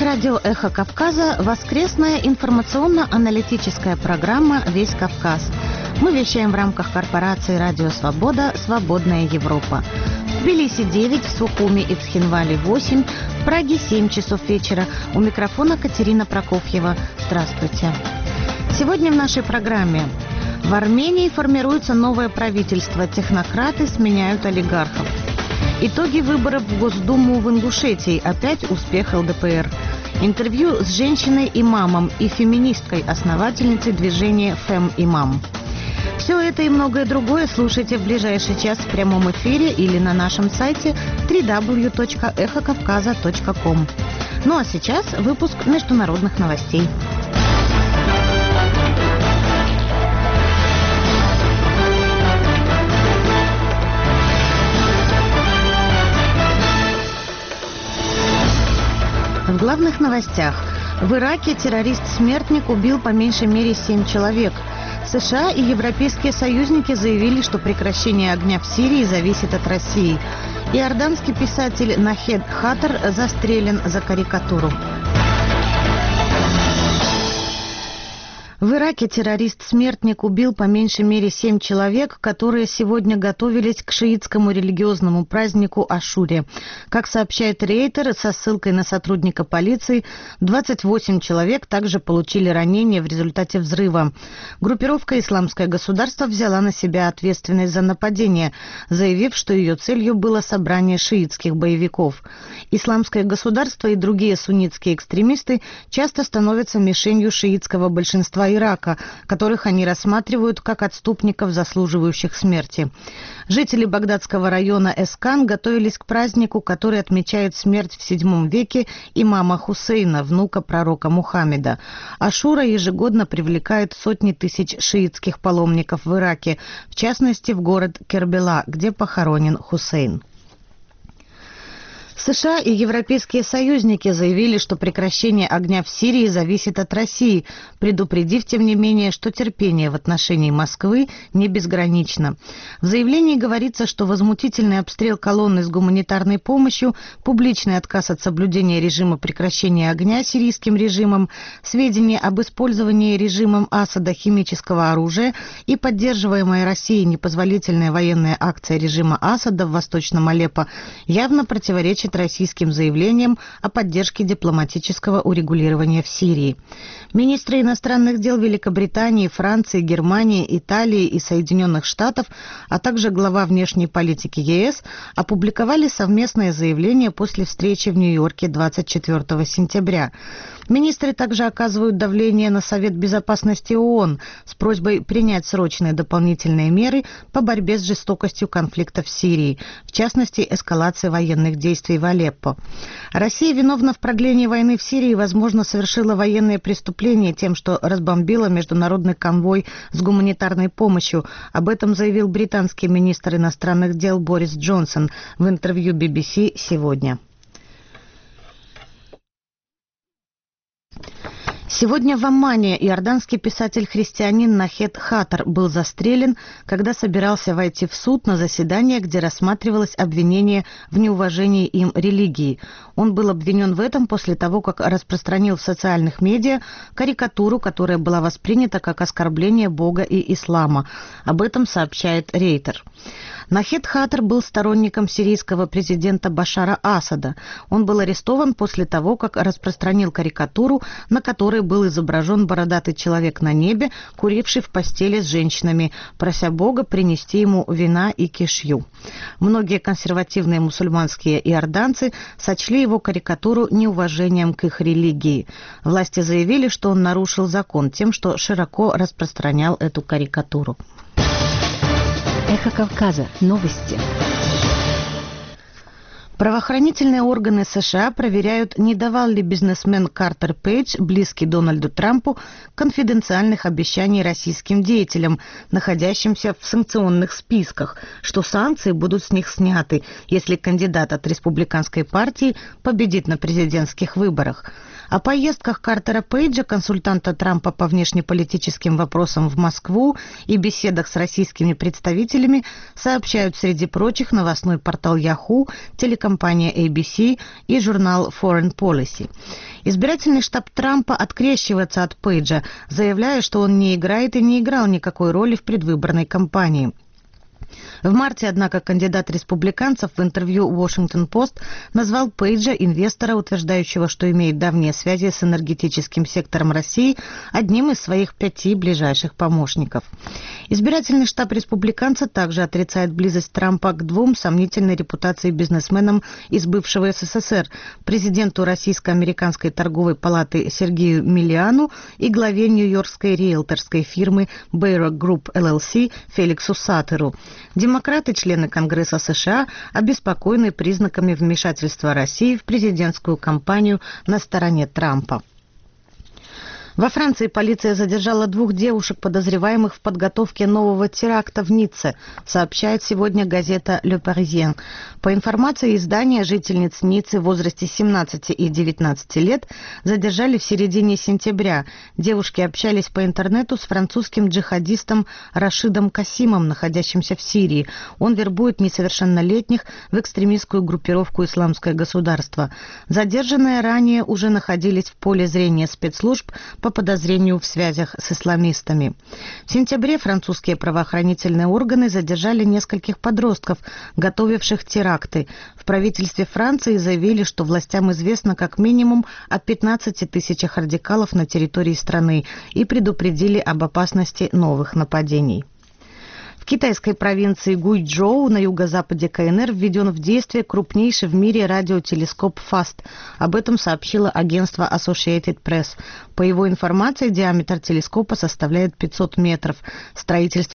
радио «Эхо Кавказа» воскресная информационно-аналитическая программа «Весь Кавказ». Мы вещаем в рамках корпорации «Радио Свобода. Свободная Европа». В Тбилиси 9, в Сухуми и в Цхинвале 8, в Праге 7 часов вечера. У микрофона Катерина Прокофьева. Здравствуйте. Сегодня в нашей программе: в Армении формируется новое правительство, технократы сменяют олигархов. Итоги выборов в Госдуму в Ингушетии, опять успех ЛДПР. Интервью с женщиной-имамом и феминисткой-основательницей движения «Фем-имам». Все это и многое другое слушайте в ближайший час в прямом эфире или на нашем сайте www.эхокавказа.ком. Ну а сейчас выпуск международных новостей. В главных новостях. В Ираке террорист-смертник убил по меньшей мере 7 человек. США и европейские союзники заявили, что прекращение огня в Сирии зависит от России. Иорданский писатель Нахед Хатар застрелен за карикатуру. В Ираке террорист-смертник убил по меньшей мере 7 человек, которые сегодня готовились к шиитскому религиозному празднику Ашуре. Как сообщает Рейтер со ссылкой на сотрудника полиции, 28 человек также получили ранения в результате взрыва. Группировка «Исламское государство» взяла на себя ответственность за нападение, заявив, что ее целью было собрание шиитских боевиков. «Исламское государство» и другие суннитские экстремисты часто становятся мишенью шиитского большинства Ирака, которых они рассматривают как отступников, заслуживающих смерти. Жители багдадского района Эскан готовились к празднику, который отмечает смерть в VII веке имама Хусейна, внука пророка Мухаммеда. Ашура ежегодно привлекает сотни тысяч шиитских паломников в Ираке, в частности в город Кербела, где похоронен Хусейн. США и европейские союзники заявили, что прекращение огня в Сирии зависит от России, предупредив, тем не менее, что терпение в отношении Москвы не безгранично. В заявлении говорится, что возмутительный обстрел колонны с гуманитарной помощью, публичный отказ от соблюдения режима прекращения огня сирийским режимом, сведения об использовании режимом Асада химического оружия и поддерживаемая Россией непозволительная военная акция режима Асада в Восточном Алеппо явно противоречит российским заявлениям о поддержке дипломатического урегулирования в Сирии. Министры иностранных дел Великобритании, Франции, Германии, Италии и Соединенных Штатов, а также глава внешней политики ЕС опубликовали совместное заявление после встречи в Нью-Йорке 24 сентября. Министры также оказывают давление на Совет Безопасности ООН с просьбой принять срочные дополнительные меры по борьбе с жестокостью конфликта в Сирии, в частности, эскалации военных действий в Алеппо. Россия виновна в продлении войны в Сирии и, возможно, совершила военные преступления тем, что разбомбила международный конвой с гуманитарной помощью. Об этом заявил британский министр иностранных дел Борис Джонсон в интервью BBC сегодня. Сегодня в Аммане иорданский писатель-христианин Нахед Хатар был застрелен, когда собирался войти в суд на заседание, где рассматривалось обвинение в неуважении им религии. Он был обвинен в этом после того, как распространил в социальных медиа карикатуру, которая была воспринята как оскорбление Бога и ислама. Об этом сообщает Рейтер. Нахед Хатар был сторонником сирийского президента Башара Асада. Он был арестован после того, как распространил карикатуру, на которой был изображен бородатый человек на небе, куривший в постели с женщинами, прося Бога принести ему вина и кишью. Многие консервативные мусульманские иорданцы сочли его карикатуру неуважением к их религии. Власти заявили, что он нарушил закон тем, что широко распространял эту карикатуру. Эхо Кавказа. Новости. Правоохранительные органы США проверяют, не давал ли бизнесмен Картер Пейдж, близкий Дональду Трампу, конфиденциальных обещаний российским деятелям, находящимся в санкционных списках, что санкции будут с них сняты, если кандидат от республиканской партии победит на президентских выборах. О поездках Картера Пейджа, консультанта Трампа по внешнеполитическим вопросам в Москву, и беседах с российскими представителями сообщают, среди прочих, новостной портал Yahoo, телекомпания телекомпания ABC и журнал Foreign Policy. Избирательный штаб Трампа открещивается от Пейджа, заявляя, что он не играет и не играл никакой роли в предвыборной кампании. В марте, однако, кандидат республиканцев в интервью «Washington-Post» назвал Пейджа, инвестора, утверждающего, что имеет давние связи с энергетическим сектором России, одним из своих 5 ближайших помощников. Избирательный штаб республиканца также отрицает близость Трампа к 2 сомнительной репутации бизнесменам из бывшего СССР, президенту Российско-американской торговой палаты Сергею Миллиану и главе нью-йоркской риэлторской фирмы Bayrock Group LLC Феликсу Саттеру. Демократы, члены Конгресса США, обеспокоены признаками вмешательства России в президентскую кампанию на стороне Трампа. Во Франции полиция задержала 2 девушек, подозреваемых в подготовке нового теракта в Ницце, сообщает сегодня газета «Le Parisien». По информации издания, жительниц Ниццы в возрасте 17 и 19 лет задержали в середине сентября. Девушки общались по интернету с французским джихадистом Рашидом Касимом, находящимся в Сирии. Он вербует несовершеннолетних в экстремистскую группировку «Исламское государство». Задержанные ранее уже находились в поле зрения спецслужб по подозрению в связях с исламистами. В сентябре французские правоохранительные органы задержали нескольких подростков, готовивших теракты. В правительстве Франции заявили, что властям известно как минимум о 15 тысячах радикалов на территории страны и предупредили об опасности новых нападений. В китайской провинции Гуйчжоу на юго-западе КНР введен в действие крупнейший в мире радиотелескоп FAST. Об этом сообщило агентство Associated Press. По его информации, диаметр телескопа составляет 500 метров. Строительство